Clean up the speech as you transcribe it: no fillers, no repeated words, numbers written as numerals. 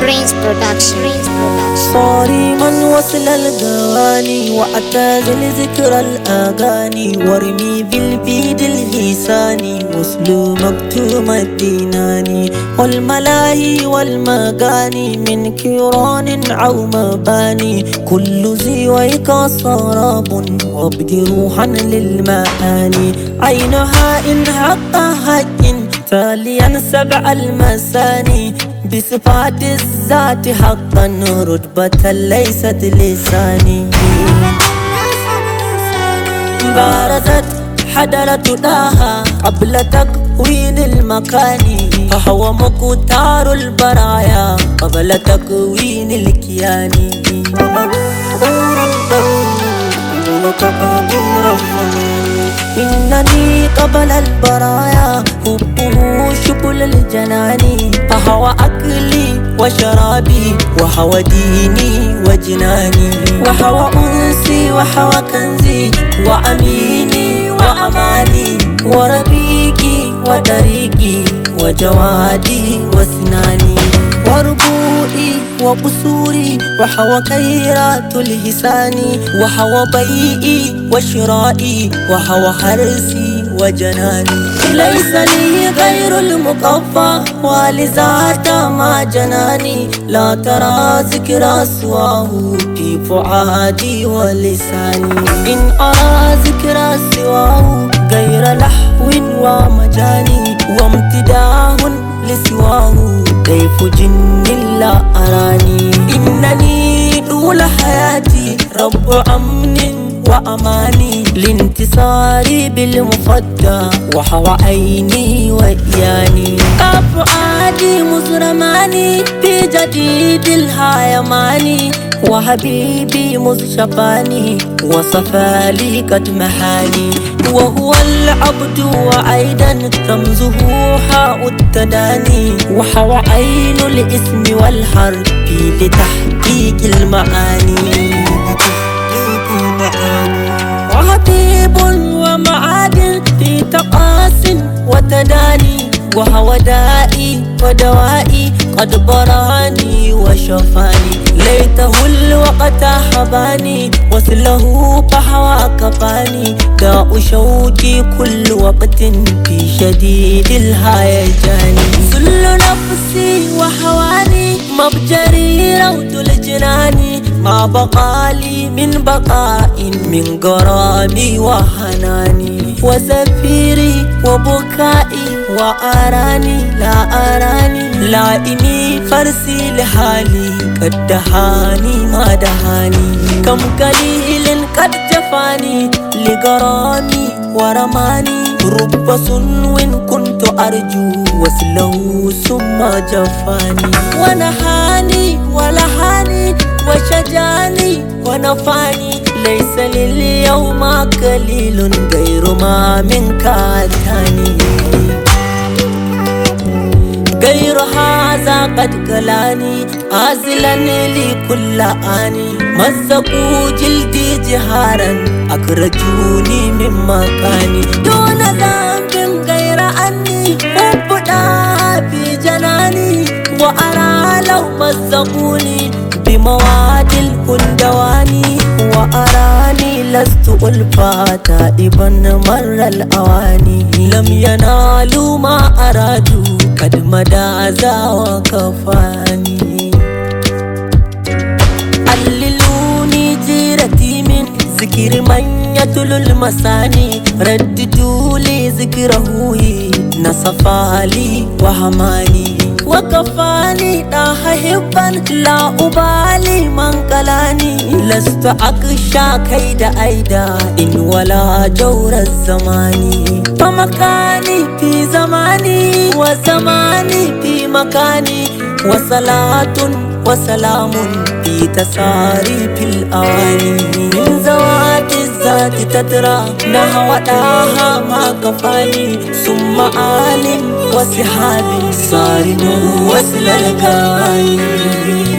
Prince Production. صارما وصل الغواني واعتزل ذكر الأغاني وارمي بالبيد اللساني وصل مكتوم الديناني والملاهي والمغاني من كيران أو مباني كل زيويك سراب وابدي روحا للمعاني عينها إن حق حق تاليا سبع المساني بصفات الذات حقا رتبة ليست لساني بارزت حضرة طه قبل تكوين المكان فهو مقتار البرايا قبل تكوين الكيان إنني قبل البرايا حبه شبل الجنان فهو أكلي وشرابي وهو ديني وجناني وهو أنسي وهو كنزي وأميني وأماني وربيكي وطريقي وجوادي وسناني وربوئي وقصوري وهو خيرات الهسان وهو بيئي وشرائي وهو حرسي وجناني ليس لي غير المقفى ولذات ما جناني لا ترى ذكر سواه في فؤادي ولساني إن أرى ذكر سواه غير لحو ومجاني وامتداه لسواه كيف جن لا أراني إنني طول حياتي رب أمن وأماني لانتصاري بالمفدى وهو عيني وإياني أفعادي مزرماني في جديد الهايماني وحبيبي مصشفاني وصفالي قد محاني وهو العبد وأيضا رمزه حاء التداني وهو عين الاسم والحرف لتحقيق المعاني وحبيب ومعاد في تقاس وتداني وهو دائي ودوائي قد براني وشفاني ليته الوقت حباني وصله فحوى كفاني داء شوقي كل وقت في شديد الهيجان ذل نفسي وحواني مبجري روض الجنان ما بقى لي من بقاء من غرامي وحناني وزفيري وبكائي وأراني لا أراني لائمي فرسي لحالي قد دهاني ما دهاني كم قليل قد جفاني لغرامي ورماني رب سنو كنت أرجو وصله ثم جفاني ونهاني ولهاني وشجاني ونفاني ليس لليوم قليل غير ما منك أتاني غير هذا قد قلاني عازلا لي كل آني مزقوا جلدي جهارا أخرجوني من مكاني دون ذنب غير أني أبدا في جناني وأرى لو مزقوني بمواد الهندواني وأراني لست ألفا تائبا مر الأواني لم ينالوا ما أرادوا قد مدى ذا وكفاني عللوني جيرتي من ذكر من يتل المساني رددوا لي ذكره نصفا لي وهماني وكفاني حبا لا أبالي من قلاني لست أخشى كيد أيدا إن ولا جور الزمان فمكاني في زماني وزماني في مكاني وصلاة وسلام في تساري في الأواني من زوات الذات تترى نحو داها ما كفاني ثم آل وصحاب صارم وصل الكواني